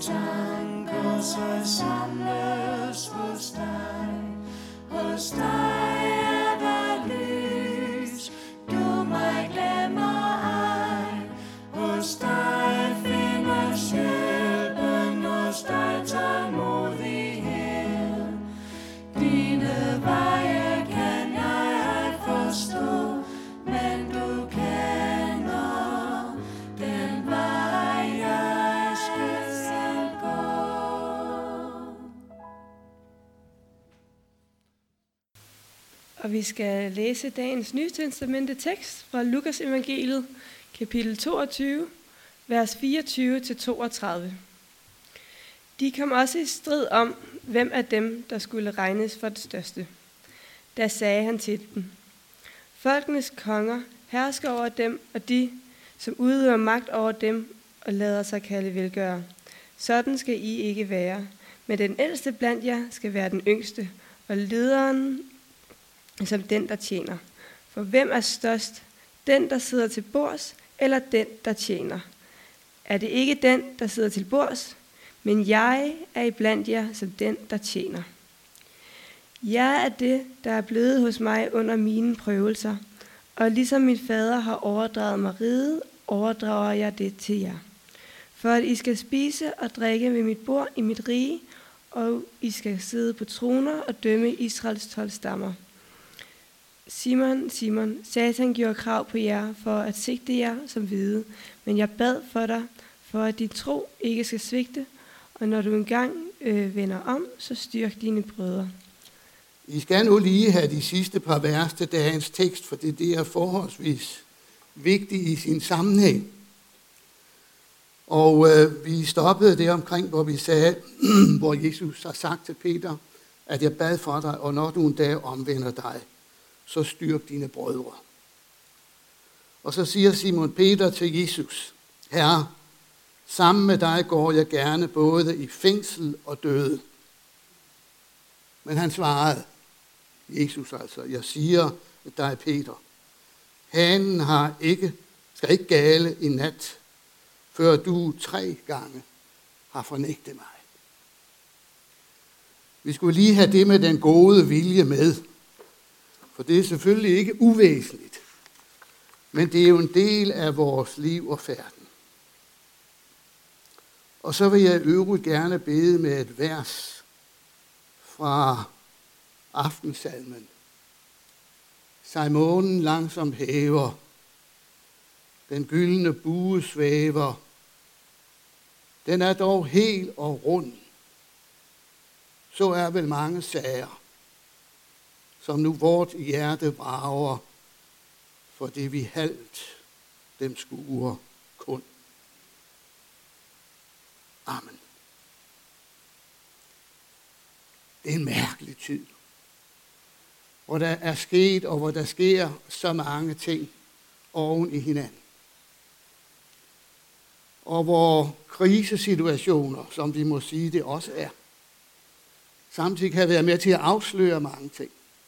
tanker så samles hos dig. Hos dig er der lys, du mig glemmer ej. Hos dig findes hjælpen, hos dig tålmodighed. Dine veje kan jeg ej forstå, men du kender den vej, jeg skal gå. Og vi skal læse dagens Nye Testamente tekst fra Lukas evangeliet, kapitel 22, vers 24-32. De kom også i strid om, hvem af dem, der skulle regnes for det største. Da sagde han til dem: Folkenes konger hersker over dem, og de, som udøver magt over dem og lader sig kalde velgørere. Sådan skal I ikke være, men den ældste blandt jer skal være den yngste, og lederen som den, der tjener. For hvem er størst, den, der sidder til bords, eller den, der tjener? Er det ikke den, der sidder til bords? Men jeg er iblandt jer som den, der tjener. Jeg er det, der er blevet hos mig under mine prøvelser, og ligesom min fader har overdraget mig riget, overdrager jeg det til jer. For at I skal spise og drikke ved mit bord i mit rige, og I skal sidde på troner og dømme Israels 12 stammer. Simon, Simon, Satan gjorde krav på jer for at sigte jer som hvide, men jeg bad for dig, for at din tro ikke skal svigte, og når du engang vender om, så styrk dine brødre. I skal nu lige have de sidste par vers til dagens tekst, for det er forholdsvis vigtigt i sin sammenhæng. Og vi stoppede det omkring, hvor vi sagde, hvor Jesus har sagt til Peter, at jeg bad for dig, og når du en dag omvender dig, så styrk dine brødre. Og så siger Simon Peter til Jesus: Herre, sammen med dig går jeg gerne både i fængsel og døde. Men han svarede, Jesus altså, jeg siger dig Peter, hanen skal ikke gale i nat, før du 3 gange har fornægtet mig. Vi skulle lige have det med den gode vilje med, for det er selvfølgelig ikke uvæsentligt, men det er jo en del af vores liv og færden. Og så vil jeg i øvrigt gerne bede med et vers fra aftensalmen. Sig månen langsomt hæver, den gyldne bue svæver, den er dog hel og rund. Så er vel mange sager, som nu vort hjerte brager, for det vi halvt dem skuer kun. Amen. Det er en mærkelig tid, hvor der er sket, og hvor der sker så mange ting oven i hinanden. Og hvor krisesituationer, som vi må sige det også er, samtidig kan være med til at afsløre mange ting.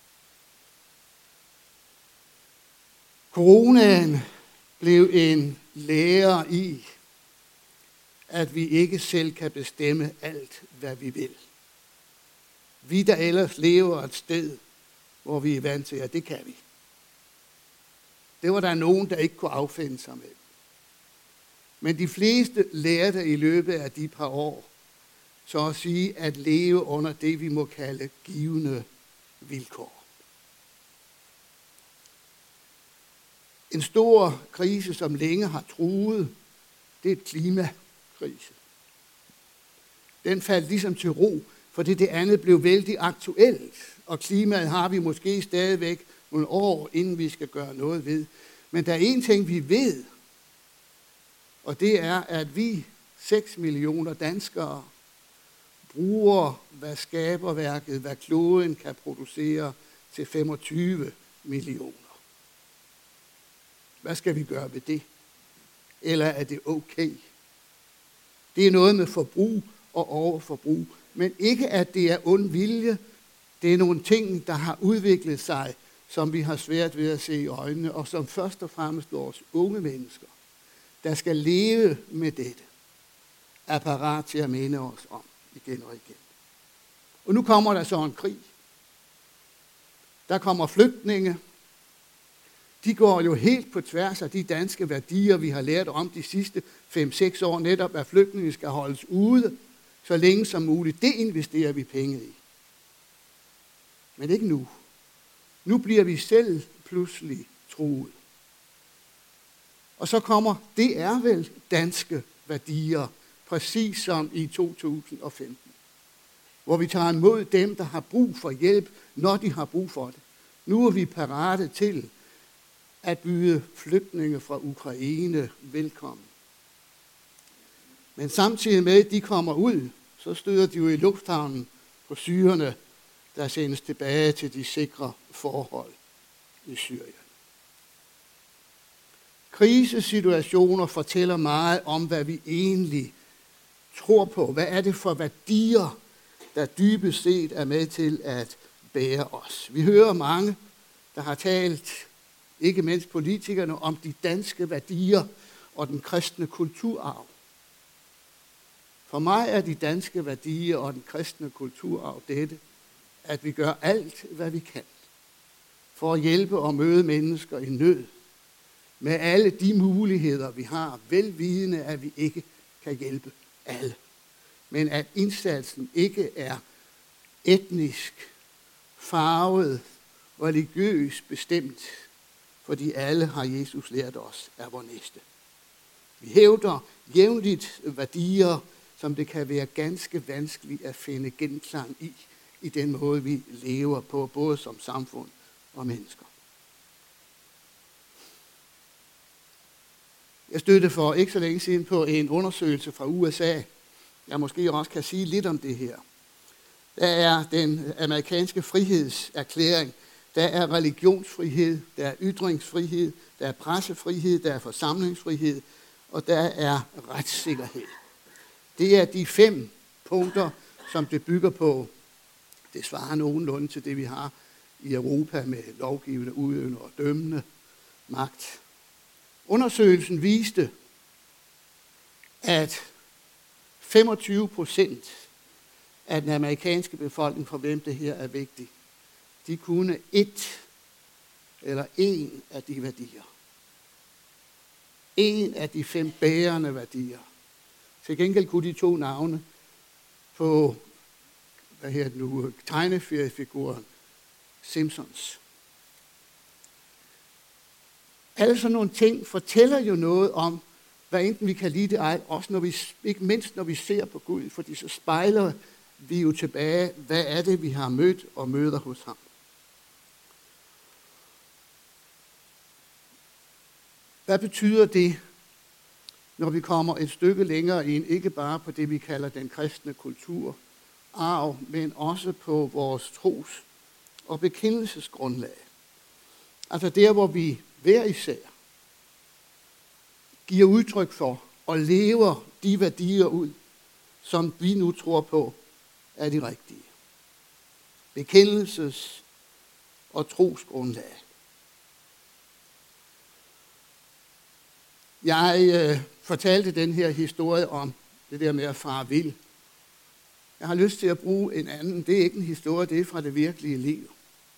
Coronaen blev en lærer i, at vi ikke selv kan bestemme alt, hvad vi vil. Vi, der ellers lever et sted, hvor vi er vant til, at det kan vi. Det var der nogen, der ikke kunne affinde sig med. Men de fleste lærte i løbet af de par år, så at sige, at leve under det, vi må kalde givne vilkår. En stor krise, som længe har truet, det er et klimakrise. Den faldt ligesom til ro, fordi det andet blev vældig aktuelt, og klimaet har vi måske stadigvæk nogle år, inden vi skal gøre noget ved. Men der er en ting, vi ved, og det er, at vi 6 millioner danskere bruger, hvad skaberværket, hvad kloden kan producere til 25 millioner. Hvad skal vi gøre ved det? Eller er det okay? Det er noget med forbrug og overforbrug, men ikke at det er ond vilje. Det er nogle ting, der har udviklet sig, som vi har svært ved at se i øjnene, og som først og fremmest vores unge mennesker, der skal leve med dette. er parat til at minde os om igen og igen. Og nu kommer der så en krig. Der kommer flygtninge. De går jo helt på tværs af de danske værdier, vi har lært om de sidste 5-6 år, netop at flygtninge skal holdes ude så længe som muligt. Det investerer vi penge i. Men ikke nu. Nu bliver vi selv pludselig truet. Og så kommer, det er vel danske værdier, præcis som i 2015, hvor vi tager imod dem, der har brug for hjælp, når de har brug for det. Nu er vi parate til at byde flygtninge fra Ukraine velkommen. Men samtidig med, at de kommer ud, så støder de jo i lufthavnen på syrerne, der sendes tilbage til de sikre forhold i Syrien. Krisesituationer fortæller meget om, hvad vi egentlig tror på. Hvad er det for værdier, der dybest set er med til at bære os? Vi hører mange, der har talt, ikke mindst politikerne, om de danske værdier og den kristne kulturarv. For mig er de danske værdier og den kristne kulturarv dette, at vi gør alt, hvad vi kan, for at hjælpe og møde mennesker i nød, med alle de muligheder, vi har, velvidende, at vi ikke kan hjælpe alle. Men at indsatsen ikke er etnisk, farvet, religiøst bestemt, fordi alle har Jesus lært os af vor næste. Vi hævder jævnligt værdier, som det kan være ganske vanskeligt at finde genklang i den måde, vi lever på, både som samfund og mennesker. Jeg stødte for ikke så længe siden på en undersøgelse fra USA. Jeg måske også kan sige lidt om det her. Der er den amerikanske frihedserklæring. Der er religionsfrihed, der er ytringsfrihed, der er pressefrihed, der er forsamlingsfrihed, og der er retssikkerhed. Det er de 5 punkter, som det bygger på. Det svarer nogenlunde til det, vi har i Europa med lovgivende, udøvende og dømmende magt. Undersøgelsen viste, at 25% af den amerikanske befolkning, for hvem det her er vigtigt, de kunne en af de værdier. En af de 5 bærende værdier. Til gengæld kunne de 2 navne på tegnefiguren Simpsons. Alle sådan nogle ting fortæller jo noget om, hvad enten vi kan lide det ej, også ikke mindst når vi ser på Gud, fordi så spejler vi jo tilbage, hvad er det, vi har mødt og møder hos ham. Hvad betyder det, når vi kommer et stykke længere ind, ikke bare på det, vi kalder den kristne kulturarv, men også på vores tros- og bekendelsesgrundlag? Altså der, hvor vi hver især giver udtryk for og lever de værdier ud, som vi nu tror på er de rigtige. Bekendelses- og trosgrundlag. Jeg fortalte den her historie om det der med at fare vild. Jeg har lyst til at bruge en anden. Det er ikke en historie, det er fra det virkelige liv.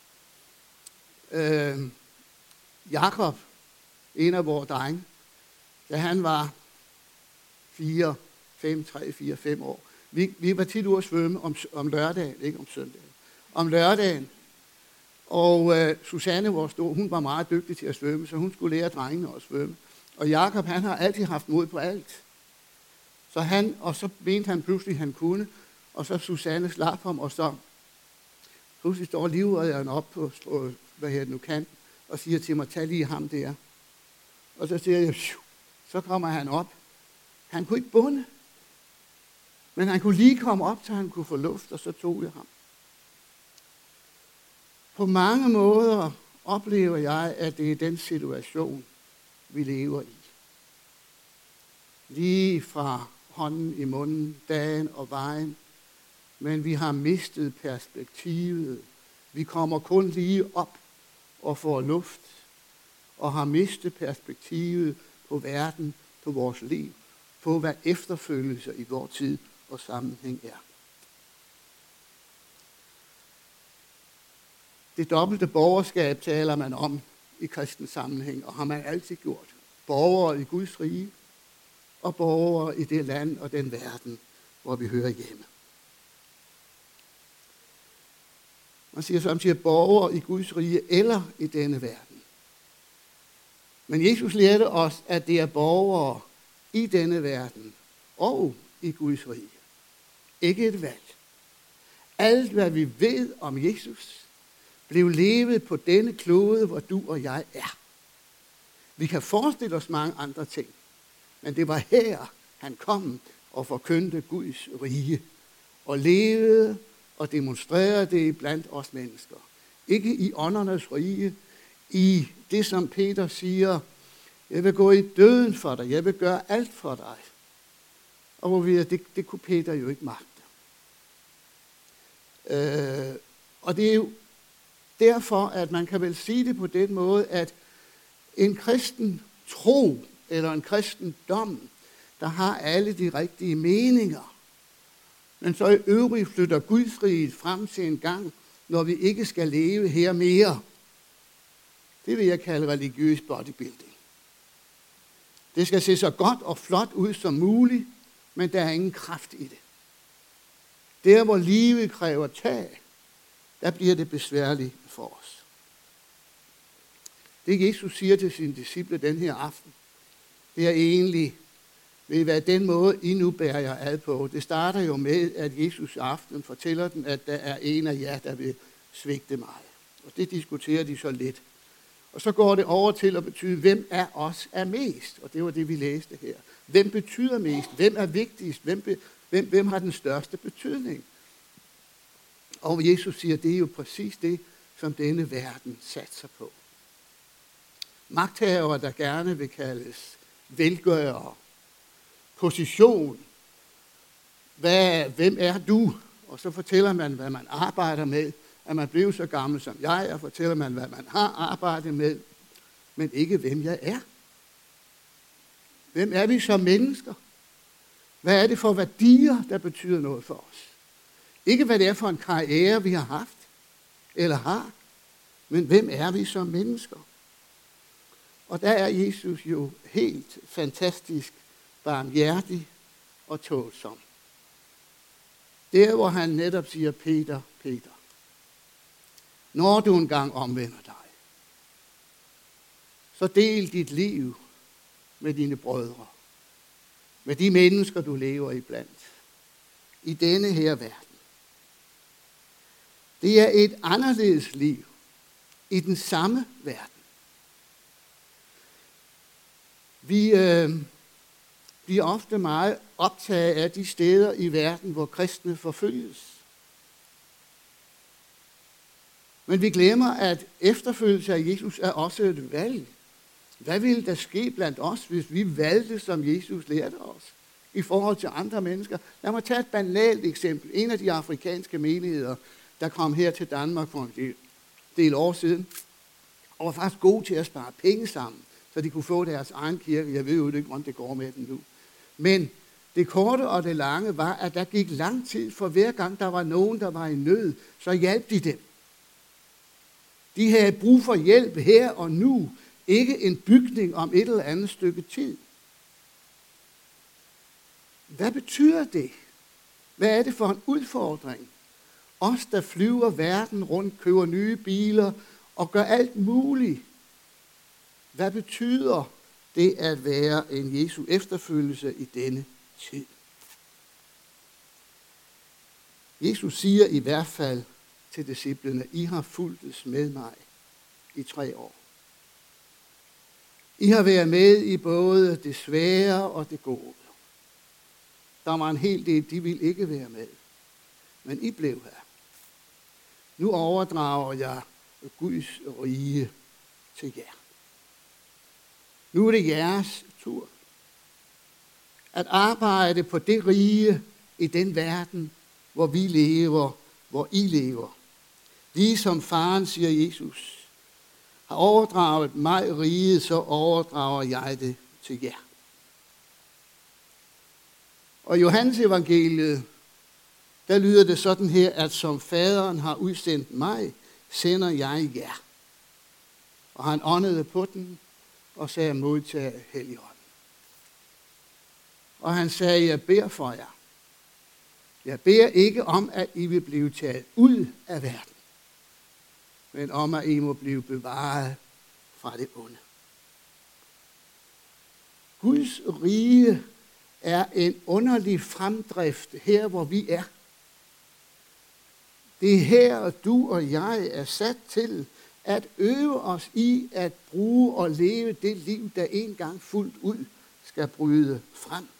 Jakob, en af vores drenge, da han var 4, 5 år. Vi var tit ude at svømme om lørdagen, ikke om søndagen. Om lørdagen. Og Susanne, vores store, hun var meget dygtig til at svømme, så hun skulle lære drengene at svømme. Og Jakob, han har altid haft mod på alt. Og så mente han pludselig, han kunne. Og så Susanne slap ham, og så pludselig står livredderen op på kanten og siger til mig, tag lige ham der. Og så siger jeg, så kommer han op. Han kunne ikke bunde. Men han kunne lige komme op, så han kunne få luft, og så tog jeg ham. På mange måder oplever jeg, at det er den situation, vi lever i. Lige fra hånden i munden, dagen og vejen, men vi har mistet perspektivet. Vi kommer kun lige op og får luft, og har mistet perspektivet på verden, på vores liv på, hvad efterfølgelse i vor tid og sammenhæng er. Det dobbelte borgerskab taler man om i kristen sammenhæng, og har man altid gjort. Borgere i Guds rige, og borgere i det land og den verden, hvor vi hører hjemme. Man siger samtidig borgere i Guds rige eller i denne verden. Men Jesus lærte os, at det er borgere i denne verden og i Guds rige. Ikke et valg. Alt, hvad vi ved om Jesus, blev levet på denne klode, hvor du og jeg er. Vi kan forestille os mange andre ting, men det var her, han kom og forkyndte Guds rige, og levede og demonstrerede det blandt os mennesker. Ikke i åndernes rige, i det, som Peter siger, jeg vil gå i døden for dig, jeg vil gøre alt for dig. Og hvor vi er, det kunne Peter jo ikke magte. Og det er jo derfor, at man kan vel sige det på den måde, at en kristen tro eller en kristen dom, der har alle de rigtige meninger, men så i øvrigt flytter Guds rige frem til en gang, når vi ikke skal leve her mere. Det vil jeg kalde religiøs bodybuilding. Det skal se så godt og flot ud som muligt, men der er ingen kraft i det. Der, hvor livet kræver tag, der bliver det besværligt for os. Det Jesus siger til sine disciple den her aften, det er egentlig, ved hvad den måde, I nu bærer jer ad på. Det starter jo med, at Jesus aften fortæller dem, at der er en af jer, der vil svigte mig. Og det diskuterer de så lidt. Og så går det over til at betyde, hvem af os er mest. Og det var det, vi læste her. Hvem betyder mest? Hvem er vigtigst? Hvem har den største betydning? Og Jesus siger, det er jo præcis det, som denne verden satser på. Magthavere, der gerne vil kaldes velgørere, position, hvem er du? Og så fortæller man, hvad man arbejder med, at man blev så gammel som jeg, og fortæller man, hvad man har arbejdet med, men ikke hvem jeg er. Hvem er vi som mennesker? Hvad er det for værdier, der betyder noget for os? Ikke hvad det er for en karriere, vi har haft eller har, men hvem er vi som mennesker? Og der er Jesus jo helt fantastisk barmhjertig og tålsom. Der, hvor han netop siger, Peter, Peter, når du engang omvender dig, så del dit liv med dine brødre, med de mennesker, du lever iblandt, i denne her verden. Det er et anderledes liv i den samme verden. Vi bliver ofte meget optaget af de steder i verden, hvor kristne forfølges. Men vi glemmer, at efterfølgelse af Jesus er også et valg. Hvad ville der ske blandt os, hvis vi valgte, som Jesus lærte os, i forhold til andre mennesker? Lad mig tage et banalt eksempel. En af de afrikanske menigheder, der kom her til Danmark for en del år siden, og var faktisk gode til at spare penge sammen, så de kunne få deres egen kirke. Jeg ved jo ikke, hvordan det går med den nu. Men det korte og det lange var, at der gik lang tid, for hver gang der var nogen, der var i nød, så hjalp de dem. De havde brug for hjælp her og nu, ikke en bygning om et eller andet stykke tid. Hvad betyder det? Hvad er det for en udfordring? Os, der flyver verden rundt, køber nye biler og gør alt muligt. Hvad betyder det at være en Jesu efterfølgelse i denne tid? Jesus siger i hvert fald til disciplene, I har fulgtes med mig i 3 år. I har været med i både det svære og det gode. Der var en hel del, de ville ikke være med. Men I blev her. Nu overdrager jeg Guds rige til jer. Nu er det jeres tur. At arbejde på det rige i den verden, hvor vi lever, hvor I lever. Ligesom faren, siger Jesus, har overdraget mig riget, så overdrager jeg det til jer. Og i Johannes evangeliet, der lyder det sådan her, at som faderen har udsendt mig, sender jeg jer. Og han åndede på den og sagde, modtag Helligånden. Og han sagde, jeg beder for jer. Jeg beder ikke om, at I vil blive taget ud af verden, men om, at I må blive bevaret fra det onde. Guds rige er en underlig fremdrift her, hvor vi er. Det er her, du og jeg er sat til at øve os i at bruge og leve det liv, der engang fuldt ud skal bryde frem.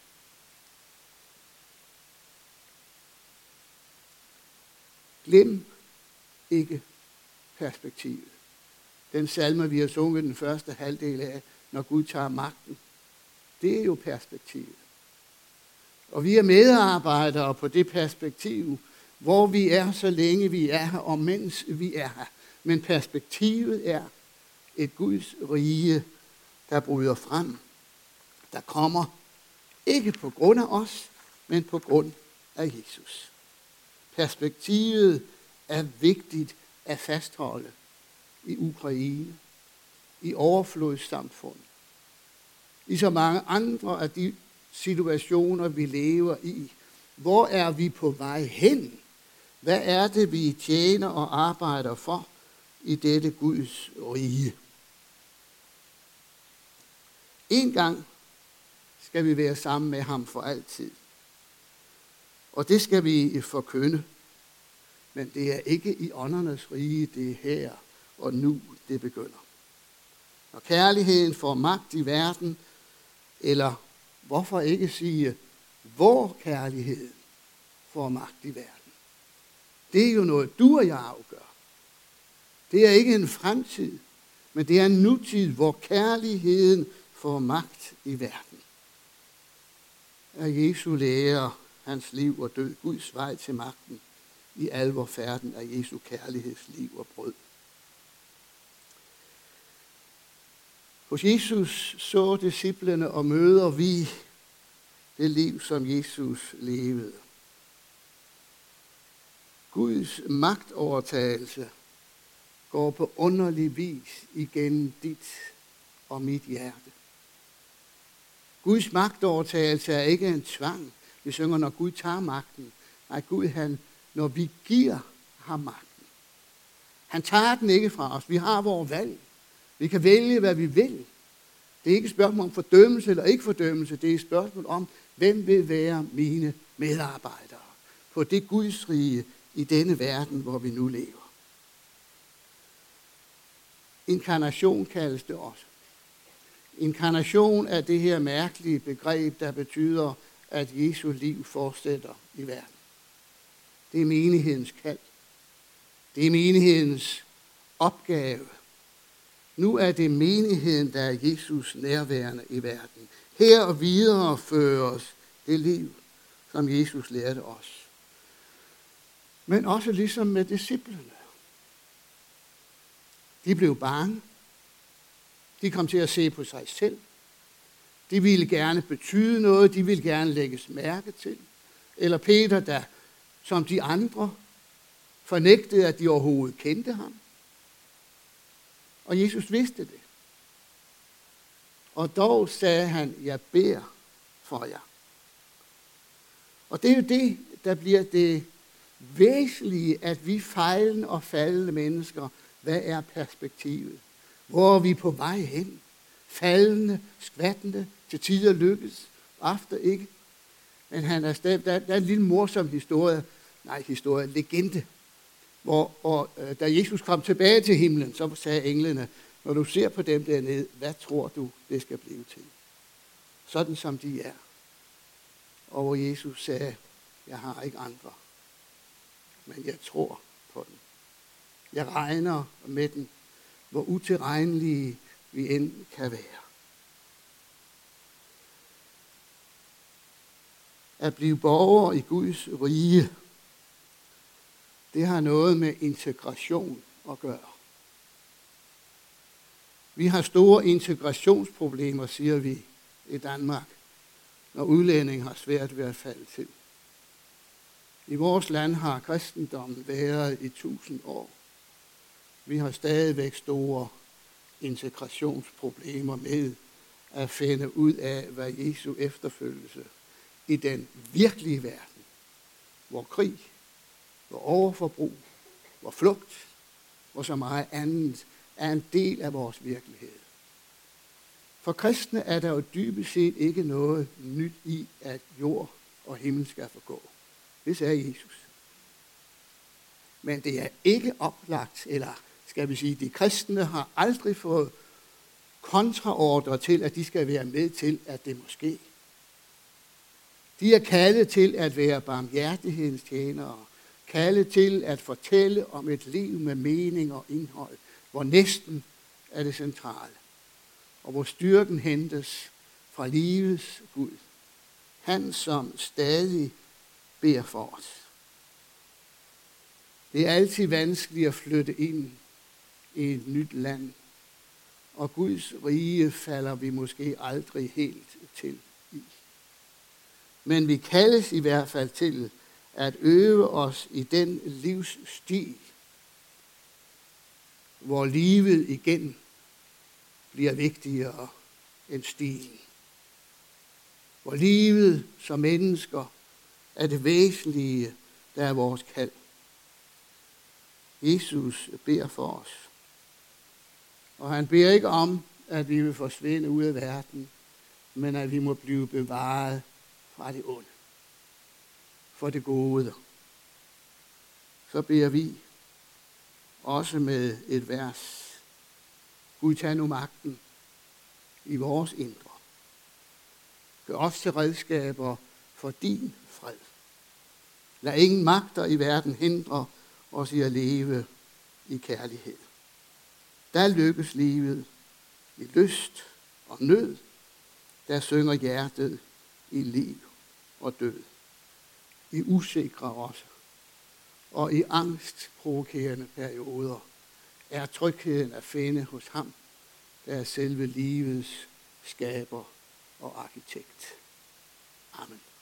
Glem ikke perspektivet. Den salme, vi har sunget den første halvdel af, når Gud tager magten, det er jo perspektivet. Og vi er medarbejdere på det perspektiv, hvor vi er, så længe vi er her, og mens vi er her. Men perspektivet er et Guds rige, der bryder frem. Der kommer ikke på grund af os, men på grund af Jesus. Perspektivet er vigtigt at fastholde i Ukraine, i overflodssamfund, i så mange andre af de situationer, vi lever i. Hvor er vi på vej hen? Hvad er det, vi tjener og arbejder for i dette Guds rige? En gang skal vi være sammen med ham for altid. Og det skal vi forkynde. Men det er ikke i åndernes rige, det er her og nu, det begynder. Når kærligheden får magt i verden, eller hvorfor ikke sige, hvor kærligheden får magt i verden. Det er jo noget, du og jeg afgør. Det er ikke en fremtid, men det er en nutid, hvor kærligheden får magt i verden. At Jesu lære, hans liv og død, Guds vej til magten, i al vor færden af Jesu kærlighedsliv og brød. Hos Jesus så disciplene og møder vi det liv, som Jesus levede. Guds magtovertagelse går på underlig vis igennem dit og mit hjerte. Guds magtovertagelse er ikke en tvang. Vi synger, når Gud tager magten. Nej, Gud, når vi giver ham magten. Han tager den ikke fra os. Vi har vores valg. Vi kan vælge, hvad vi vil. Det er ikke et spørgsmål om fordømmelse eller ikke fordømmelse. Det er et spørgsmål om, hvem vil være mine medarbejdere på det Guds rige i denne verden, hvor vi nu lever. Inkarnation kaldes det også. Inkarnation er det her mærkelige begreb, der betyder, at Jesu liv fortsætter i verden. Det er menighedens kald. Det er menighedens opgave. Nu er det menigheden, der er Jesus nærværende i verden. Her videreføres det liv, som Jesus lærte os. Men også ligesom med disciplene. De blev bange. De kom til at se på sig selv. De ville gerne betyde noget. De ville gerne lægges mærke til. Eller Peter, der som de andre fornægtede, at de overhovedet kendte ham. Og Jesus vidste det. Og dog sagde han, jeg beder for jer. Og det er jo det, der bliver det væsentlige, at vi fejlende og faldende mennesker, hvad er perspektivet? Hvor er vi på vej hen? Faldende, skvattende, til tider lykkes, ofte ikke. Men der er en lille morsom legende, hvor da Jesus kom tilbage til himlen, så sagde englene, når du ser på dem dernede, hvad tror du, det skal blive til? Sådan som de er. Og hvor Jesus sagde, jeg har ikke andre, men jeg tror på dem. Jeg regner med dem, hvor utilregnelige vi end kan være. At blive borger i Guds rige, det har noget med integration at gøre. Vi har store integrationsproblemer, siger vi i Danmark. når udlændinge har svært ved at falde til. I vores land har kristendommen været i 1000 år. Vi har stadigvæk store integrationsproblemer med at finde ud af, hvad Jesu efterfølgelse i den virkelige verden, hvor krig, hvor overforbrug, hvor flugt, hvor så meget andet er en del af vores virkelighed. For kristne er der jo dybest set ikke noget nyt i, at jord og himmel skal forgå. Det sagde Jesus. Men det er ikke oplagt, eller skal vi sige, de kristne har aldrig fået kontraordre til, at de skal være med til, at det må ske. De er kaldet til at være barmhjertighedens tjenere, kaldet til at fortælle om et liv med mening og indhold, hvor næsten er det centrale, og hvor styrken hentes fra livets Gud. Han, som stadig beder for os. Det er altid vanskeligt at flytte ind i et nyt land, og Guds rige falder vi måske aldrig helt til i. Men vi kaldes i hvert fald til at øve os i den livsstil, hvor livet igen bliver vigtigere end stilen. Hvor livet som mennesker er det væsentlige, der er vores kald. Jesus beder for os. Og han beder ikke om, at vi vil forsvinde ud af verden, men at vi må blive bevaret fra det onde. For det gode. Så beder vi også med et vers. Gud, tag nu magten i vores indre. Gør os til redskaber for din fred. Lad ingen magter i verden hindre os i at leve i kærlighed. Der lykkes livet i lyst og nød. Der synger hjertet i liv og død. I usikre også. Og i angstprovokerende perioder er trygheden at finde hos ham, der er selve livets skaber og arkitekt. Amen.